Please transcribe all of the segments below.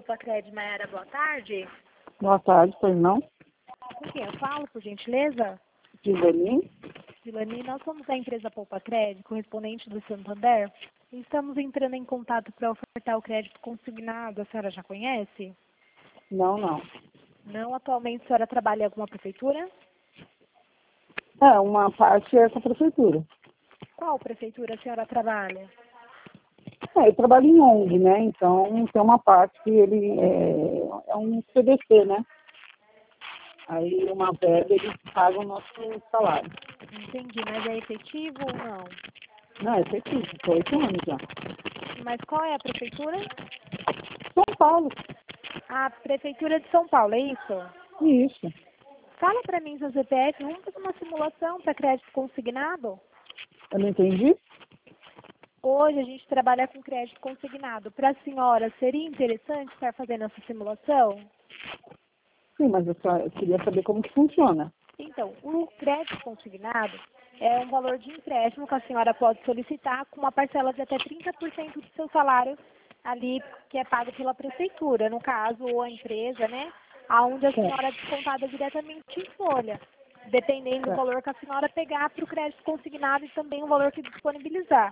Poupa-Cred, Mayara, boa tarde. Boa tarde, pois não? Com quem eu falo, por gentileza? Dilani? Dilani, nós somos a empresa Poupa-Cred, correspondente do Santander, e estamos entrando em contato para ofertar o crédito consignado. A senhora já conhece? Não, não. Não, atualmente a senhora trabalha em alguma prefeitura? É, uma parte é com a prefeitura. Qual prefeitura a senhora trabalha? Eu trabalho em ONG, né? Então tem uma parte que ele é um CDC, né? Aí uma verba eles pagam o nosso salário. Entendi, mas é efetivo ou não? Não, é efetivo, foi 8 anos já. Mas qual é a prefeitura? São Paulo, A prefeitura de São Paulo, é isso? isso. Fala para mim seu CPF, vamos fazer uma simulação para crédito consignado? Eu não entendi? Hoje a gente trabalha com crédito consignado. Para a senhora, seria interessante estar fazendo essa simulação? Sim, mas eu queria saber como que funciona. Então, o crédito consignado é um valor de empréstimo que a senhora pode solicitar com uma parcela de até 30% do seu salário ali, que é pago pela prefeitura, no caso, ou a empresa, né? Aonde a senhora é descontada diretamente em folha, dependendo do valor que a senhora pegar para o crédito consignado e também o valor que disponibilizar.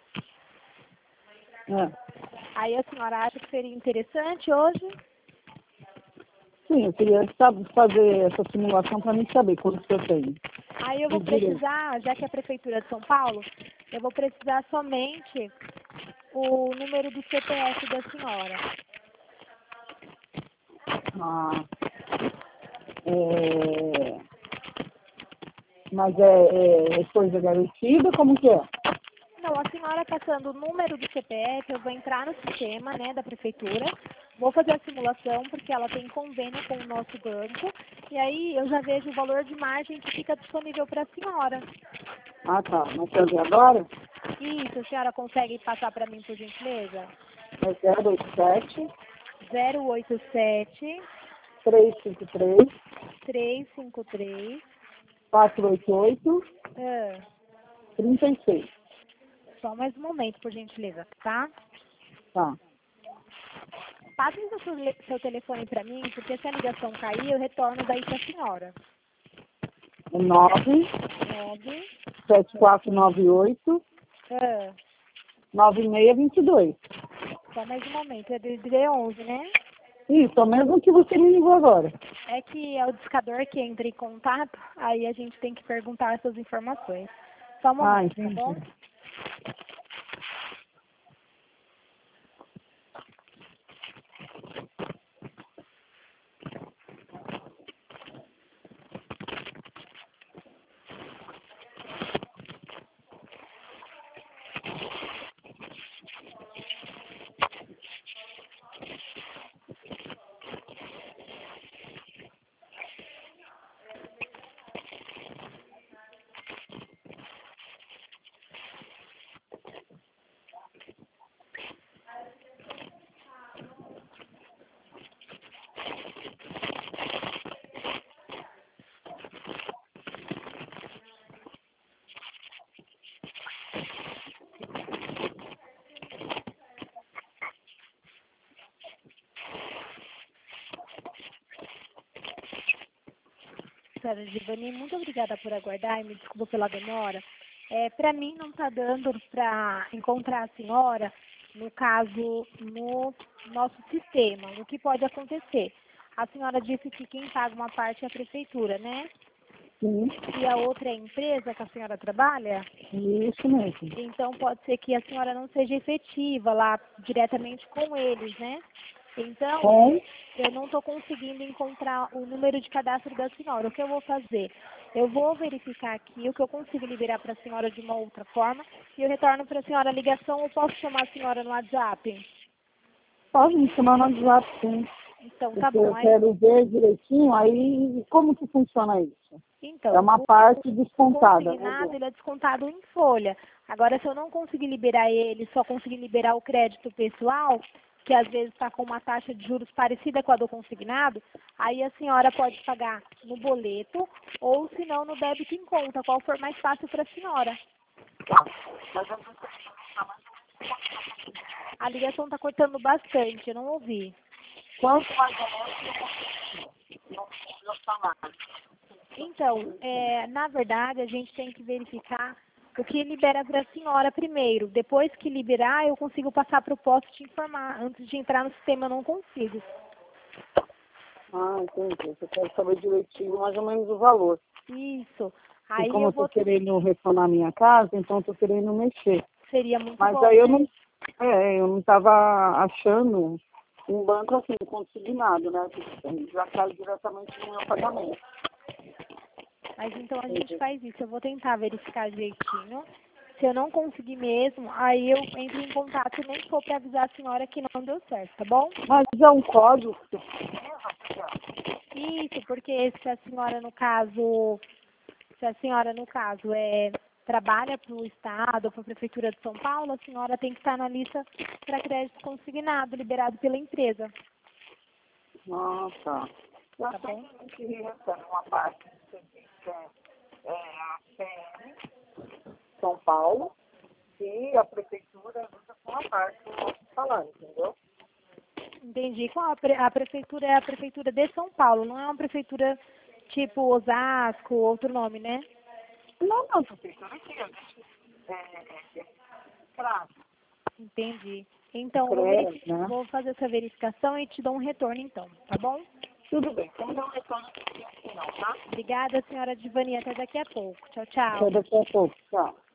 Aí a senhora acha que seria interessante hoje? Sim, eu queria fazer essa simulação para mim saber quanto que eu tenho. Aí eu vou precisar, já que é a Prefeitura de São Paulo, eu vou precisar somente o número do CPF da senhora. Mas é coisa garantida? Como que é? Não, a senhora passando o número do CPF, eu vou entrar no sistema, né, da Prefeitura, vou fazer a simulação, porque ela tem convênio com o nosso banco, e aí eu já vejo o valor de margem que fica disponível para a senhora. Ah, tá. Não fazer agora? Isso, a senhora consegue passar para mim, por gentileza? É 087 087 353 353 488 36. Só mais um momento, por gentileza, tá? Tá. Passe seu telefone para mim, porque se a ligação cair, eu retorno daí para a senhora. É 9 9 7498 9622. Só mais um momento, é do D11, né? Isso, é o mesmo que você me ligou agora. É que é o discador que entra em contato, aí a gente tem que perguntar essas informações. Só um momento, tá bom? Senhora Givani, muito obrigada por aguardar e me desculpa pela demora. Para mim não está dando para encontrar a senhora, no caso, no nosso sistema. O que pode acontecer? A senhora disse que quem paga uma parte é a prefeitura, né? Sim, E a outra é a empresa que a senhora trabalha? isso mesmo. Então pode ser que a senhora não seja efetiva lá diretamente com eles, né? Então, eu não estou conseguindo encontrar o número de cadastro da senhora. O que eu vou fazer? Eu vou verificar aqui o que eu consigo liberar para a senhora de uma outra forma e eu retorno para a senhora a ligação ou posso chamar a senhora no WhatsApp? Pode me chamar no WhatsApp, sim. Então, tá Porque bom. eu quero ver direitinho, aí como que funciona isso? Então, É uma parte o descontada. consignado, ele é descontado em folha. Agora, se eu não conseguir liberar ele, só conseguir liberar o crédito pessoal, que às vezes está com uma taxa de juros parecida com a do consignado, aí a senhora pode pagar no boleto ou, se não, no débito em conta, qual for mais fácil para a senhora. A ligação está cortando bastante, eu não ouvi. quanto mais ou menos meu salário? Então, na verdade, a gente tem que verificar o que libera para a senhora primeiro. Depois que liberar, eu consigo passar para o posto te informar. Antes de entrar no sistema, eu não consigo. Ah, entendi. Você quer saber direitinho mais ou menos o valor. Isso. E Aí como eu eu tô vou... querendo reformar minha casa, então eu tô querendo mexer. Seria muito Mas bom, aí eu né? não estava achando um banco assim, consignado, né? Que já cai diretamente no meu pagamento. Mas então a gente faz isso. Eu vou tentar verificar direitinho. Se eu não conseguir mesmo, aí eu entro em contato e nem for para avisar a senhora que não deu certo, tá bom? Mas é um código. Isso, porque se a senhora, no caso, trabalha para o Estado ou para a Prefeitura de São Paulo, a senhora tem que estar na lista para crédito consignado, liberado pela empresa. Ah, tá. Eu Tá bom? sei que recebe uma parte do serviço a CM, São Paulo, e a prefeitura usa com uma parte do nosso salário, entendeu? Entendi. A prefeitura é a prefeitura de São Paulo, não é uma prefeitura tipo Osasco, outro nome, né? Não, a prefeitura aqui, a gente prazo, Entendi. Então, eu crédito, né? vou fazer essa verificação e te dou um retorno então, tá bom? Tudo bem, então não retorno não, tá? Obrigada, senhora Divani. Até daqui a pouco. Tchau, tchau. Até daqui a pouco, tchau.